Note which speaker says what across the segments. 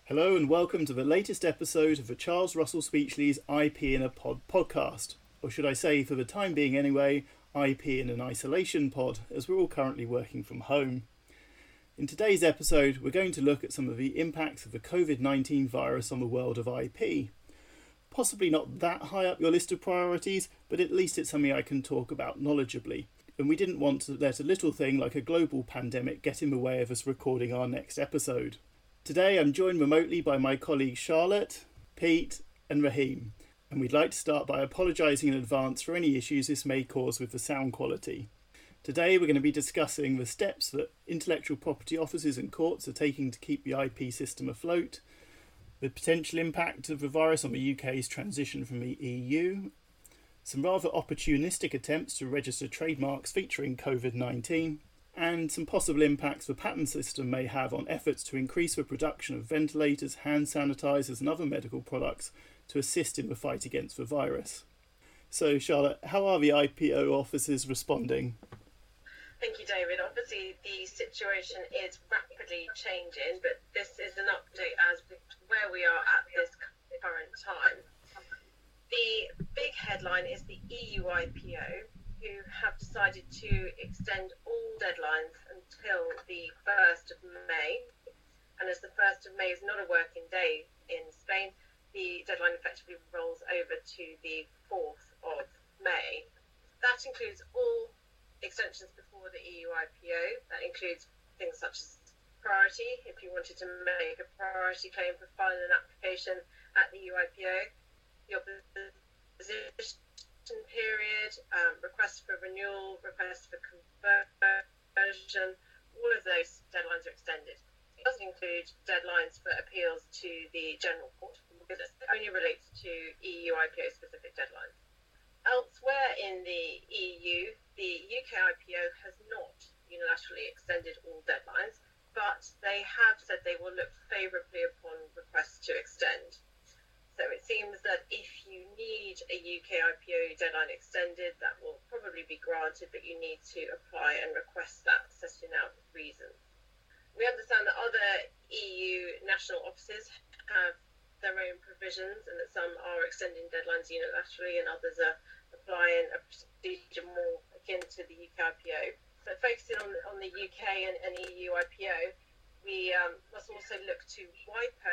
Speaker 1: Hello and welcome to the latest episode of the Charles Russell Speechlys IP in a Pod podcast. Or should I say, for the time being anyway, IP in an isolation pod, as we're all currently working from home. In today's episode, we're going to look at some of the impacts of the COVID-19 virus on the world of IP. Possibly not that high up your list of priorities, but at least it's something I can talk about knowledgeably. And we didn't want to let a little thing like a global pandemic get in the way of us recording our next episode. Today I'm joined remotely by my colleagues Charlotte, Pete and Raheem, and we'd like to start by apologising in advance for any issues this may cause with the sound quality. Today we're going to be discussing the steps that intellectual property offices and courts are taking to keep the IP system afloat, the potential impact of the virus on the UK's transition from the EU, some rather opportunistic attempts to register trademarks featuring COVID-19, and some possible impacts the patent system may have on efforts to increase the production of ventilators, hand sanitizers and other medical products to assist in the fight against the virus. So Charlotte, how are the IPO offices responding?
Speaker 2: Thank you, David. Obviously the situation is rapidly changing, but this is an update as where we are at this current time. The big headline is the EU IPO, who have decided to extend all deadlines until the 1st of May. And as the 1st of May is not a working day in Spain, the deadline effectively rolls over to the 4th of May. That includes all extensions before the EU IPO. That includes things such as priority, if you wanted to make a priority claim for filing an application at the EU IPO, the opposition period, requests for renewal, requests for conversion, all of those deadlines are extended. It doesn't include deadlines for appeals to the General Court, because it only relates to EU IPO specific deadlines. Elsewhere in the EU, the UK IPO has not unilaterally extended all deadlines, but they have said they will look favourably upon requests to extend. So it seems that if you need a UK IPO deadline extended, that will probably be granted, but you need to apply and request that, setting out reasons. We understand that other EU national offices have their own provisions and that some are extending deadlines unilaterally and others are applying a procedure more akin to the UK IPO. But focusing on the UK and EU IPO, we must also look to WIPO,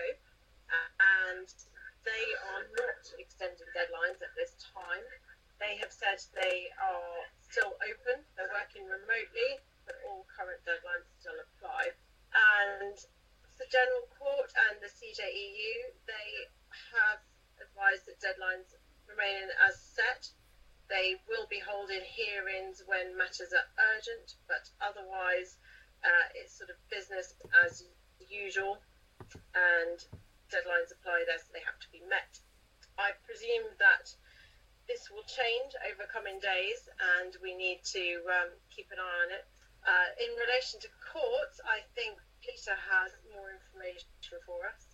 Speaker 2: and they are not extending deadlines at this time. They have said they are still open, they're working remotely, but all current deadlines still apply. And the General Court and the CJEU, they have advised that deadlines remain as set. They will be holding hearings when matters are urgent, but otherwise it's sort of business as usual, and deadlines apply there, so they have to be met. I presume that this will change over coming days, and we need to keep an eye on it. In relation to courts, I think Peter has more information for us.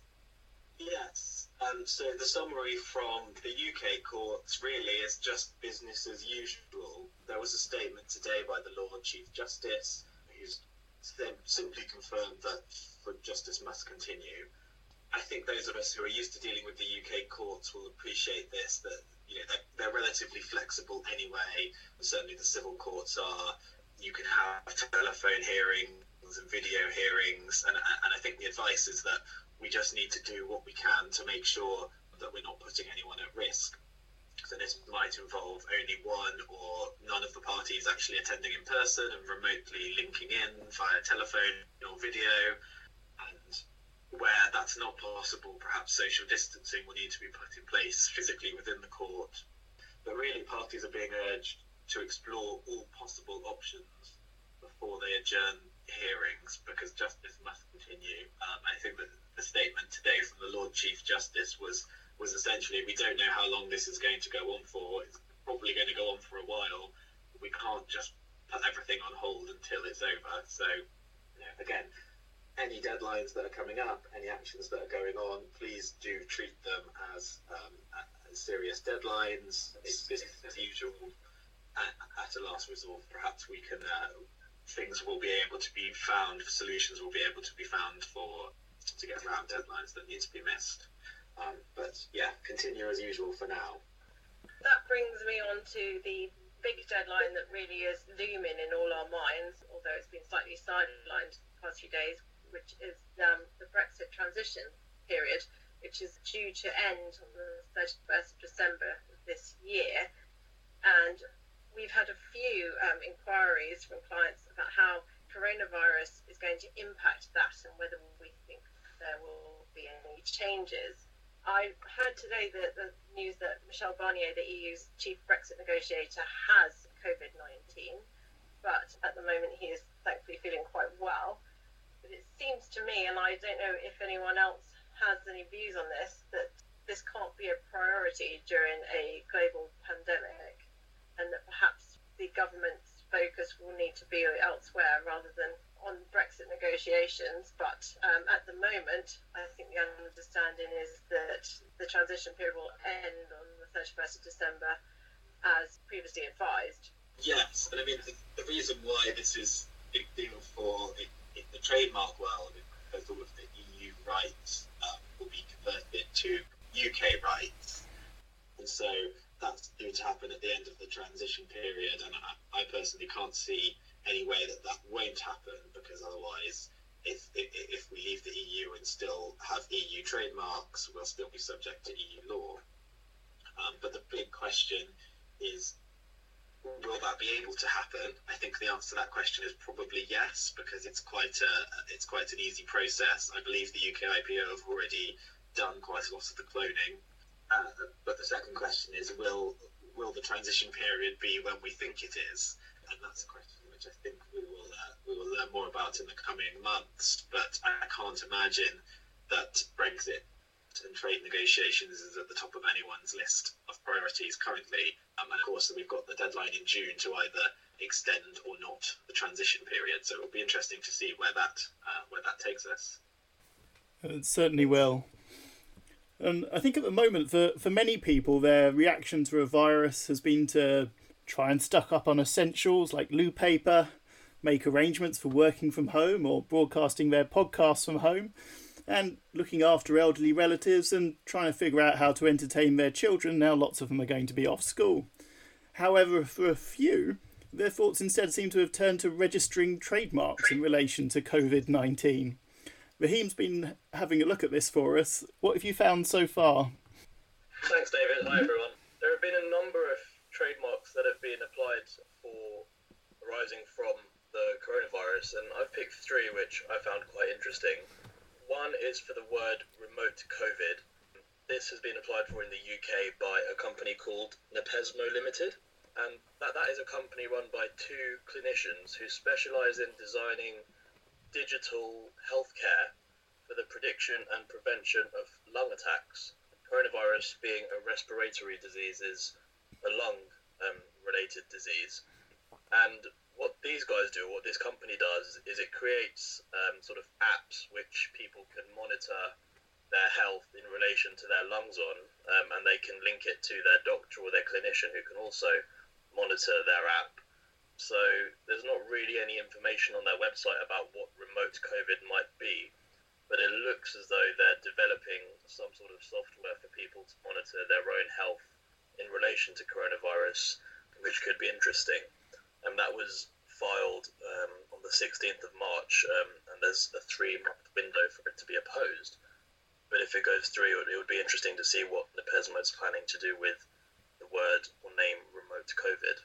Speaker 3: Yes, so the summary from the UK courts really is just business as usual. There was a statement today by the Lord Chief Justice, who's simply confirmed that justice must continue. I think those of us who are used to dealing with the UK courts will appreciate this, that they're relatively flexible anyway. Certainly the civil courts are. You can have telephone hearings and video hearings, and I think the advice is that we just need to do what we can to make sure that we're not putting anyone at risk. So this might involve only one or none of the parties actually attending in person and remotely linking in via telephone or video, and where that's not possible, perhaps social distancing will need to be put in place physically within the court. But really, parties are being urged to explore all possible options before they adjourn hearings, because justice must continue. I think that the statement today from the Lord Chief Justice was essentially, we don't know how long this is going to go on for. It's probably going to go on for a while. We can't just put everything on hold until it's over. So, again, any deadlines that are coming up, any actions that are going on, please do treat them as serious deadlines. It's business as usual. At a last resort, perhaps we can, things will be able to be found, solutions will be able to be found for to get around deadlines that need to be missed. But yeah, continue as usual for now.
Speaker 2: That brings me on to the big deadline that really is looming in all our minds, although it's been slightly sidelined the past few days, which is the Brexit transition period, which is due to end on the 31st of December this year. And we've had a few inquiries from clients about how coronavirus is going to impact that and whether we think there will be any changes. I heard today the news that Michel Barnier, the EU's chief Brexit negotiator, has COVID-19, but at the moment he is thankfully feeling quite well. But it seems to me, and I don't know if anyone else has any views on this, that this can't be a priority during a global pandemic, and that perhaps the government's focus will need to be elsewhere rather than on Brexit negotiations. But at the moment, I think the understanding is that the transition period will end on the 31st of December as previously advised.
Speaker 3: Yes, and I mean, the reason why this is a big deal for the trademark world is because all of the EU rights will be converted to UK rights. And so that's due to happen at the end of the transition period, and I personally can't see any way that won't happen, because otherwise if we leave the EU and still have EU trademarks, we'll still be subject to EU law. But the big question is, will that be able to happen? I think the answer to that question is probably yes, because it's quite an easy process. I believe the UK IPO have already done quite a lot of the cloning. But the second question is, will the transition period be when we think it is? And that's a question which I think we will learn more about in the coming months. But I can't imagine that Brexit and trade negotiations is at the top of anyone's list of priorities currently. And of course, we've got the deadline in June to either extend or not the transition period. So it'll be interesting to see where that takes us.
Speaker 1: It certainly will. And I think at the moment, for many people, their reaction to a virus has been to try and stock up on essentials like loo paper, make arrangements for working from home or broadcasting their podcasts from home, and looking after elderly relatives and trying to figure out how to entertain their children now lots of them are going to be off school. However, for a few, their thoughts instead seem to have turned to registering trademarks in relation to COVID-19. Raheem's been having a look at this for us. What have you found so far?
Speaker 4: Thanks, David. Hi, everyone. There have been a number of trademarks that have been applied for arising from the coronavirus, and I've picked three which I found quite interesting. One is for the word remote COVID. This has been applied for in the UK by a company called Nepesmo Limited, and that is a company run by two clinicians who specialise in designing digital healthcare for the prediction and prevention of lung attacks. Coronavirus being a respiratory disease is a lung related disease. And what these guys do, what this company does, is it creates sort of apps which people can monitor their health in relation to their lungs on, and they can link it to their doctor or their clinician who can also monitor their app. So there's not really any information on their website about what remote COVID might be, but it looks as though they're developing some sort of software for people to monitor their own health in relation to coronavirus, which could be interesting. And that was filed on the 16th of March, and there's a 3-month window for it to be opposed. But if it goes through, it would be interesting to see what Nepesmo is planning to do with the word or name remote COVID.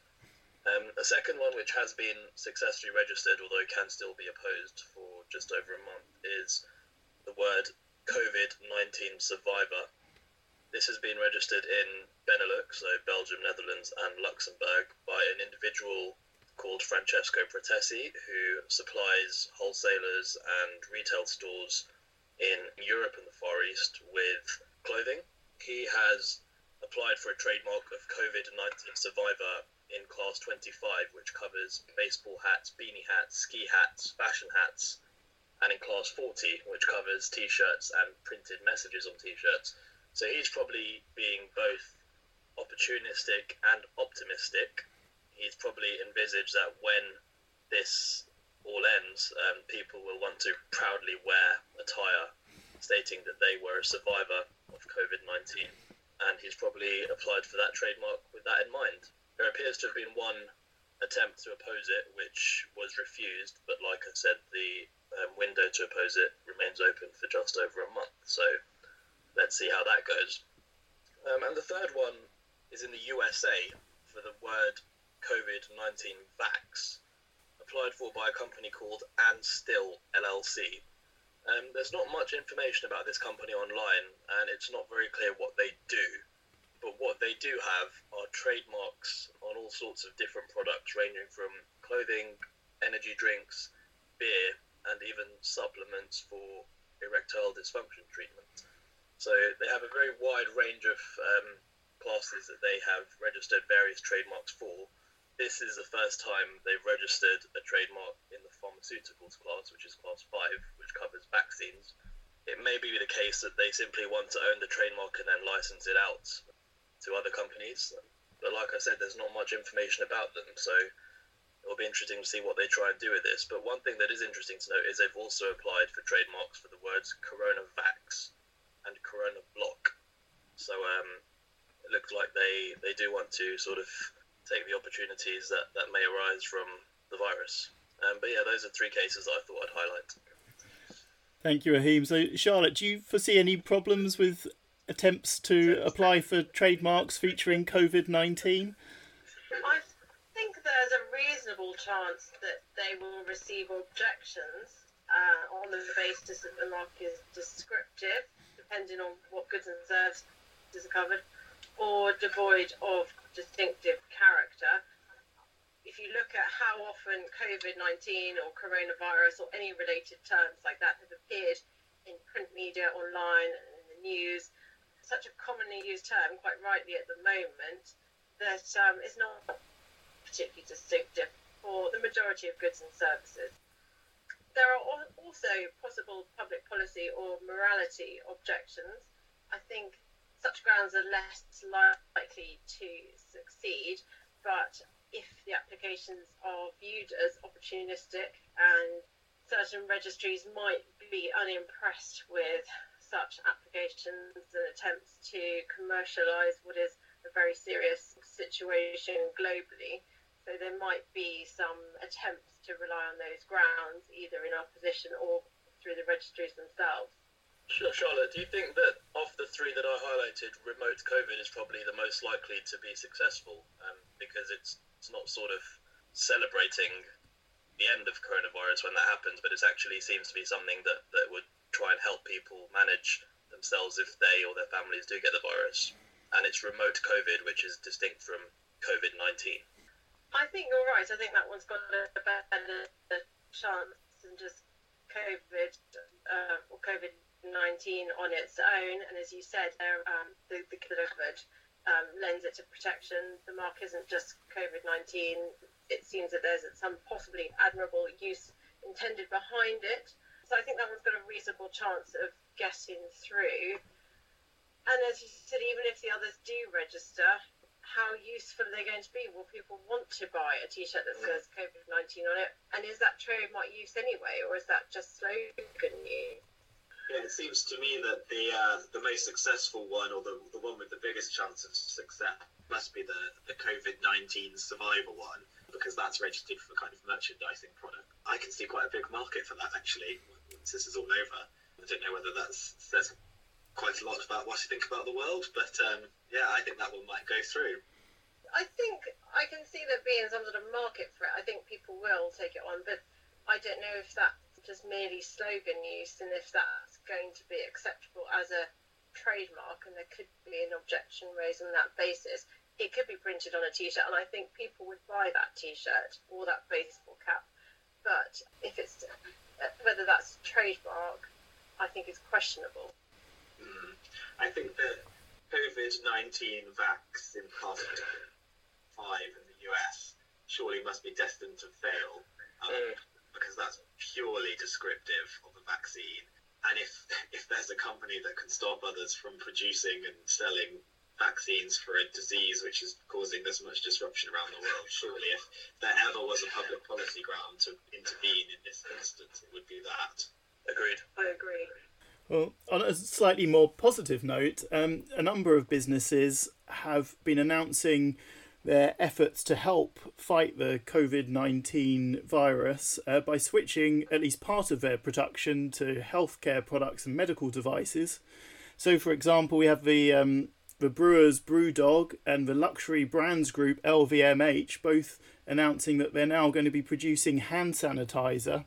Speaker 4: A second one, which has been successfully registered, although can still be opposed for just over a month, is the word COVID-19 survivor. This has been registered in Benelux, so Belgium, Netherlands, and Luxembourg, by an individual called Francesco Pratesi, who supplies wholesalers and retail stores in Europe and the Far East with clothing. He has applied for a trademark of COVID-19 survivor in Class 25, which covers baseball hats, beanie hats, ski hats, fashion hats, and in Class 40, which covers T-shirts and printed messages on T-shirts. So he's probably being both opportunistic and optimistic. He's probably envisaged that when this all ends, people will want to proudly wear attire stating that they were a survivor of COVID-19, and he's probably applied for that trademark with that in mind. There appears to have been one attempt to oppose it, which was refused, but like I said, the window to oppose it remains open for just over a month, so let's see how that goes. And the third one is in the USA for the word COVID-19 vax, applied for by a company called And Still LLC. There's not much information about this company online, and it's not very clear what they do. But what they do have are trademarks on all sorts of different products, ranging from clothing, energy drinks, beer, and even supplements for erectile dysfunction treatment. So they have a very wide range of classes that they have registered various trademarks for. This is the first time they've registered a trademark in the pharmaceuticals class, which is class 5, which covers vaccines. It may be the case that they simply want to own the trademark and then license it out to other companies. But like I said, there's not much information about them, so it will be interesting to see what they try and do with this. But one thing that is interesting to note is they've also applied for trademarks for the words coronavax and coronablock. So it looks like they do want to sort of take the opportunities that may arise from the virus. But yeah, those are 3 cases that I thought I'd highlight.
Speaker 1: Thank you, Raheem. So, Charlotte, do you foresee any problems with attempts to apply for trademarks featuring COVID-19?
Speaker 2: I think there's a reasonable chance that they will receive objections on the basis that the mark is descriptive, depending on what goods and services are covered, or devoid of distinctive character. If you look at how often COVID-19 or coronavirus or any related terms like that have appeared in print media, online, and in the news, such a commonly used term, quite rightly at the moment, that is not particularly distinctive for the majority of goods and services. There are also possible public policy or morality objections. I think such grounds are less likely to succeed, but if the applications are viewed as opportunistic, and certain registries might be unimpressed with such applications and attempts to commercialise what is a very serious situation globally. So there might be some attempts to rely on those grounds, either in opposition or through the registries themselves.
Speaker 4: Sure, Charlotte, do you think that of the 3 that I highlighted, remote COVID is probably the most likely to be successful, because it's not sort of celebrating the end of coronavirus when that happens, but it actually seems to be something that would try and help people manage themselves if they or their families do get the virus. And it's remote COVID, which is distinct from COVID-19.
Speaker 2: I think you're right. I think that one's got a better chance than just COVID or COVID-19 on its own. And as you said, the COVID lends it to protection. The mark isn't just COVID-19. It seems that there's some possibly admirable use intended behind it. So I think that one's got a reasonable chance of getting through. And as you said, even if the others do register, how useful are they going to be? Will people want to buy a T-shirt that says COVID-19 on it? And is that trademark use anyway, or is that just slogan use?
Speaker 3: Yeah, it seems to me that the most successful one, or the one with the biggest chance of success, must be the COVID-19 survivor one, because that's registered for kind of merchandising product. I can see quite a big market for that, actually, once this is all over. I don't know whether that says quite a lot about what I think about the world, but yeah, I think that one might go through.
Speaker 2: I think I can see there being some sort of market for it. I think people will take it on, but I don't know if that's just merely slogan use and if that's going to be acceptable as a trademark, and there could be an objection raised on that basis. It could be printed on a T-shirt, and I think people would buy that T-shirt or that baseball cap. But if it's whether that's trademark, I think is questionable.
Speaker 3: I think that COVID-19 vax in class 5 in the US surely must be destined to fail, because that's purely descriptive of a vaccine. And if there's a company that can stop others from producing and selling vaccines for a disease which is causing this much disruption around the world, surely if there ever was a public policy ground to intervene in this instance, it would be that.
Speaker 4: Agreed.
Speaker 2: I agree.
Speaker 1: Well, on a slightly more positive note, a number of businesses have been announcing their efforts to help fight the COVID-19 virus by switching at least part of their production to healthcare products and medical devices. So, for example, we have the brewers Brewdog and the luxury brands group LVMH both announcing that they're now going to be producing hand sanitizer.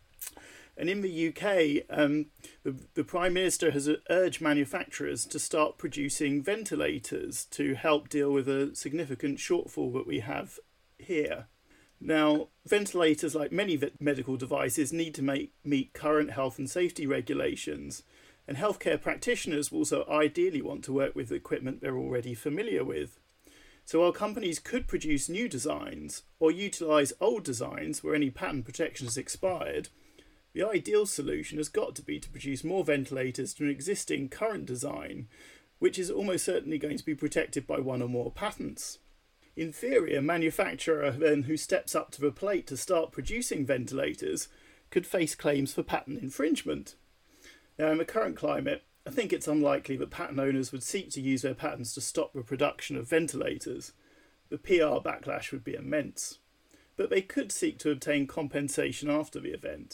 Speaker 1: And in the UK, the Prime Minister has urged manufacturers to start producing ventilators to help deal with a significant shortfall that we have here. Now, ventilators, like many medical devices, need to meet current health and safety regulations. And healthcare practitioners will also ideally want to work with equipment they're already familiar with. So while companies could produce new designs or utilise old designs where any patent protection has expired, the ideal solution has got to be to produce more ventilators to an existing current design, which is almost certainly going to be protected by one or more patents. In theory, a manufacturer then who steps up to the plate to start producing ventilators could face claims for patent infringement. Now, in the current climate, I think it's unlikely that patent owners would seek to use their patents to stop the production of ventilators. The PR backlash would be immense. But they could seek to obtain compensation after the event.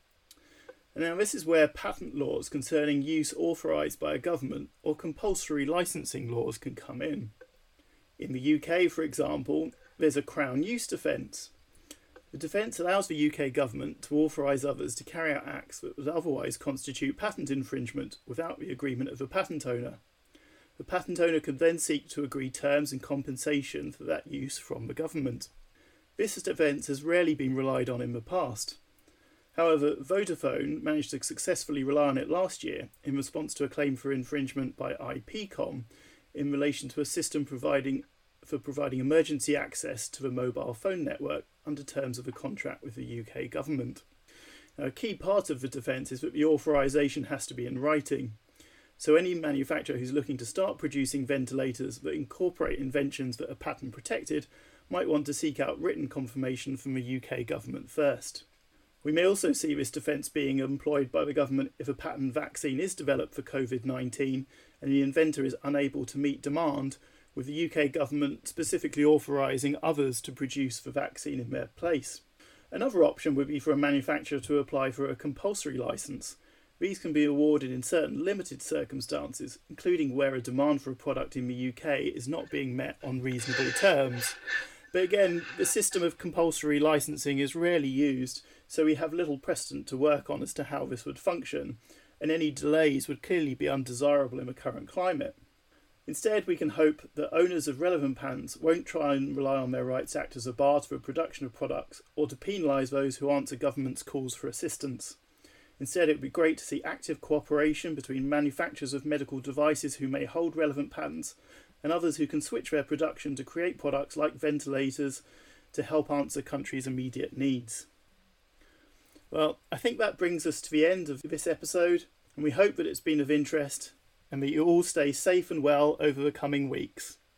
Speaker 1: And now this is where patent laws concerning use authorised by a government or compulsory licensing laws can come in. In the UK, for example, there's a Crown use defence. The defence allows the UK government to authorise others to carry out acts that would otherwise constitute patent infringement without the agreement of the patent owner. The patent owner could then seek to agree terms and compensation for that use from the government. This defence has rarely been relied on in the past. However, Vodafone managed to successfully rely on it last year in response to a claim for infringement by IPCOM in relation to a system providing emergency access to the mobile phone network under terms of a contract with the UK government. Now, a key part of the defence is that the authorisation has to be in writing. So any manufacturer who's looking to start producing ventilators that incorporate inventions that are patent protected might want to seek out written confirmation from the UK government first. We may also see this defence being employed by the government if a patent vaccine is developed for COVID-19 and the inventor is unable to meet demand, with the UK government specifically authorising others to produce the vaccine in their place. Another option would be for a manufacturer to apply for a compulsory licence. These can be awarded in certain limited circumstances, including where a demand for a product in the UK is not being met on reasonable terms. But again, the system of compulsory licensing is rarely used, so we have little precedent to work on as to how this would function, and any delays would clearly be undesirable in the current climate. Instead, we can hope that owners of relevant patents won't try and rely on their rights act as a bar to the production of products or to penalise those who answer government's calls for assistance. Instead, it would be great to see active cooperation between manufacturers of medical devices who may hold relevant patents and others who can switch their production to create products like ventilators to help answer countries' immediate needs. Well, I think that brings us to the end of this episode, and we hope that it's been of interest and that you all stay safe and well over the coming weeks.